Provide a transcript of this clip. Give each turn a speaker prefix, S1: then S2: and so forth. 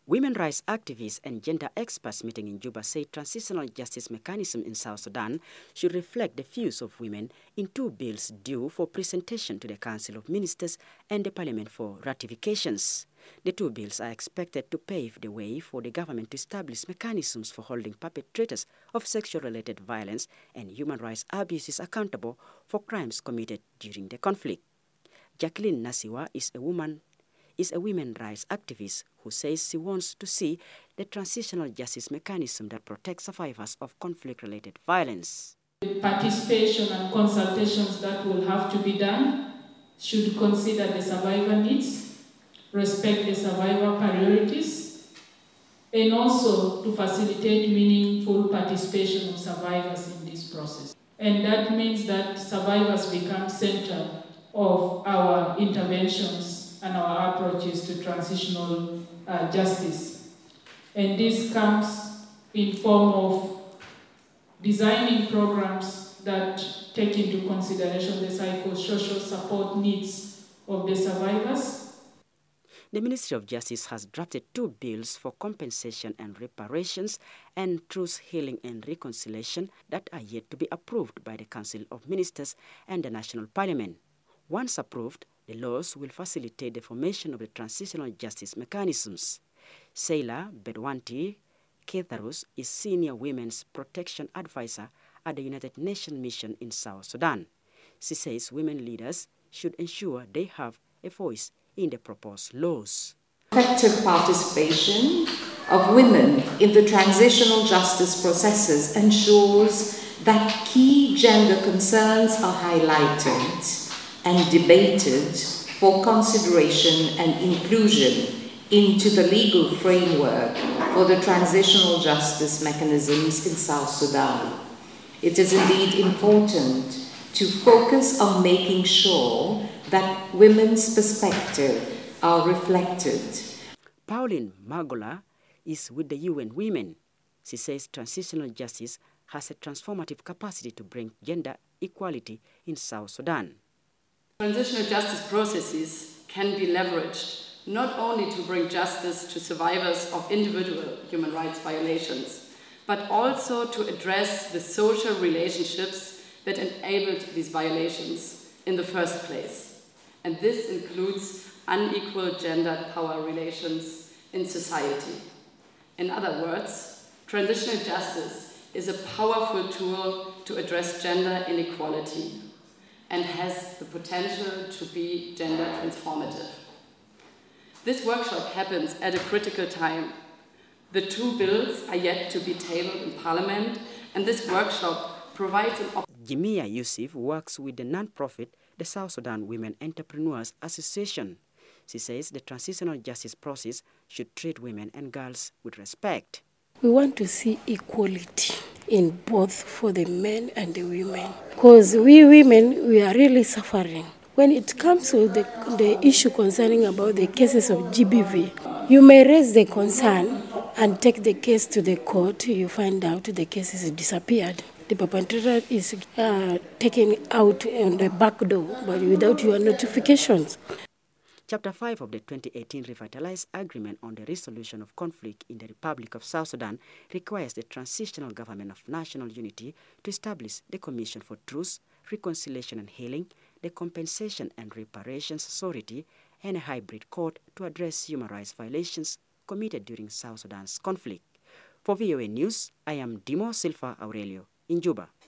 S1: Women rights activists and gender experts meeting in Juba say transitional justice mechanism in South Sudan should reflect the views of women in 2 bills due for presentation to the Council of Ministers and the Parliament for ratifications. The 2 bills are expected to pave the way for the government to establish mechanisms for holding perpetrators of sexual-related violence and human rights abuses accountable for crimes committed during the conflict. Jacqueline Nasiwa is a women rights activist who says she wants to see the transitional justice mechanism that protects survivors of conflict-related violence.
S2: The participation and consultations that will have to be done should consider the survivor needs, respect the survivor priorities, and also to facilitate meaningful participation of survivors in this process. And that means that survivors become center of our interventions and our approaches to transitional justice. And this comes in form of designing programs that take into consideration the psychosocial support needs of the survivors.
S1: The Ministry of Justice has drafted 2 bills for compensation and reparations and truth, healing and reconciliation that are yet to be approved by the Council of Ministers and the National Parliament. Once approved, the laws will facilitate the formation of the transitional justice mechanisms. Seila Bedwanti Ketharus is Senior Women's Protection Advisor at the United Nations Mission in South Sudan. She says women leaders should ensure they have a voice in the proposed laws.
S3: Effective participation of women in the transitional justice processes ensures that key gender concerns are highlighted and debated for consideration and inclusion into the legal framework for the transitional justice mechanisms in South Sudan. It is indeed important to focus on making sure that women's perspectives are reflected.
S1: Pauline Magola is with the UN Women. She says transitional justice has a transformative capacity to bring gender equality in South Sudan.
S4: Transitional justice processes can be leveraged not only to bring justice to survivors of individual human rights violations, but also to address the social relationships that enabled these violations in the first place. And this includes unequal gender power relations in society. In other words, transitional justice is a powerful tool to address gender inequality and has the potential to be gender transformative. This workshop happens at a critical time. The 2 bills are yet to be tabled in Parliament, and this workshop provides an opportunity.
S1: Jimia Yusuf works with the non-profit, the South Sudan Women Entrepreneurs Association. She says the transitional justice process should treat women and girls with respect.
S5: We want to see equality in both for the men and the women. Because we women, we are really suffering. When it comes to the issue concerning about the cases of GBV, you may raise the concern and take the case to the court. You find out the case has disappeared. The perpetrator is taken out on the back door, but without your notifications.
S1: Chapter 5 of the 2018 Revitalized Agreement on the Resolution of Conflict in the Republic of South Sudan requires the Transitional Government of National Unity to establish the Commission for Truth, Reconciliation and Healing, the Compensation and Reparations Authority, and a hybrid court to address human rights violations committed during South Sudan's conflict. For VOA News, I am Dimo Silva Aurelio in Juba.